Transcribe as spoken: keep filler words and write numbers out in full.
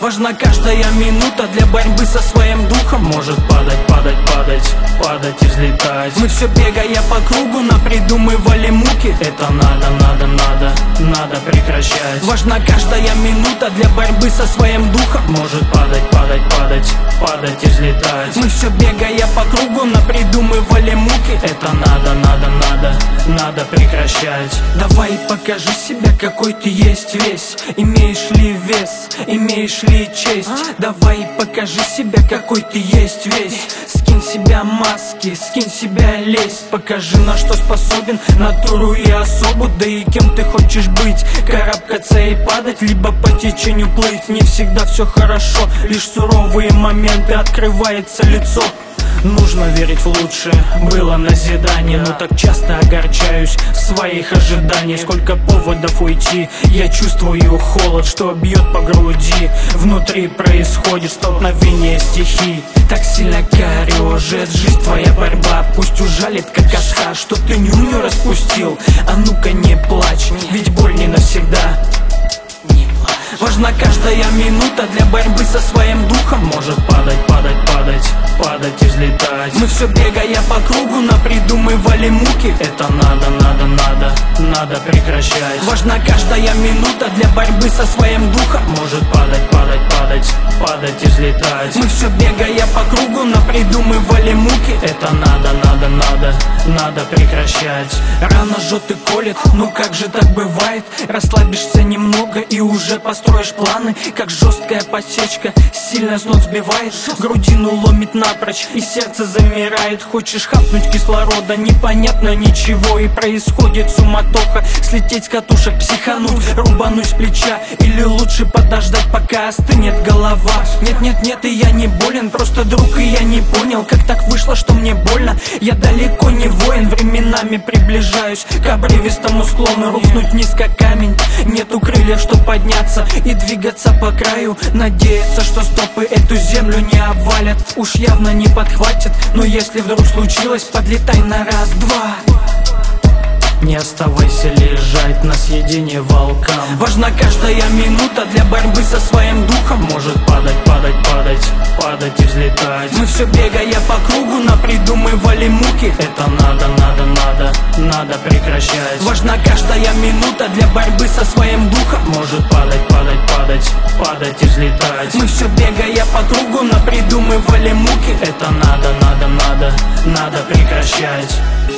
Важна каждая минута для борьбы со своим духом. Может падать, падать, падать, падать и взлетать. Мы все бегая по кругу напридумывали муки. Это надо, надо, надо, надо прекращать. Важна каждая минута для борьбы со своим духом. Может падать, падать, падать, падать и взлетать. Мы все бегая по кругу напридумывали муки. Это надо, надо, надо, надо прекращать. Давай покажи себя, какой ты есть весь. Имеешь ли вес, имеешь ли честь? Давай покажи себя, какой ты есть весь. Скинь себя маски, скинь себя лезь. Покажи, на что способен, натуру и особу. Да и кем ты хочешь быть, карабкаться и падать, либо по течению плыть. Не всегда все хорошо, лишь суровые моменты, открывается лицо. Нужно верить в лучшее, было назидание. Но так часто огорчаюсь в своих ожиданиях. Сколько поводов уйти, я чувствую холод, что бьет по груди. Внутри происходит столкновение стихий. Так сильно корежит жизнь твоя борьба. Пусть ужалит как осха, что ты нюню распустил. А ну-ка не плачь, ведь боль не навсегда. Важна каждая минута для борьбы со своим духом. Может падать, падать, падать, падать и взлетать. Мы все бегая по кругу напридумывали муки. Это надо, надо, надо, надо прекращать. Важна каждая минута для борьбы со своим духом. Может падать, падать, падать, падать и взлетать. Мы все бегая по кругу напридумывали муки. Это надо, надо, надо, надо прекращать. Рана жжет и колет, ну как же так бывает? Расслабишься немного и уже построишь планы. Как жесткая подсечка, сильно с ног сбивает. Грудину ломит напрочь и сердце замирает. Хочешь хапнуть кислорода, непонятно ничего. И происходит суматоха, слететь с катушек, психануть, рубануть с плеча. Или лучше подождать, пока остынет голова. Нет-нет-нет, и я не болен, просто друг, и я не понял, как так вышло, что мне больно. Я далеко не воин, временами приближаюсь к обрывистому склону. Рухнуть низко камень, нету крыльев, чтоб подняться и двигаться по краю. Надеяться, что стопы эту землю не обвалят. Уж явно не подхватят, но если вдруг случилось, подлетай на раз-два. Не оставайся лежать на съедение волкам. Важна каждая минута для борьбы со своим духом. Может падать, падать, падать, падать и взлетать. Мы все бегая по кругу напридумывали муки. Это надо, надо, надо, надо прекращать. Важна каждая минута для борьбы со своим духом. Может падать, падать, падать, падать и взлетать. Мы все бегая по кругу напридумывали муки. Это надо, надо, надо, надо прекращать.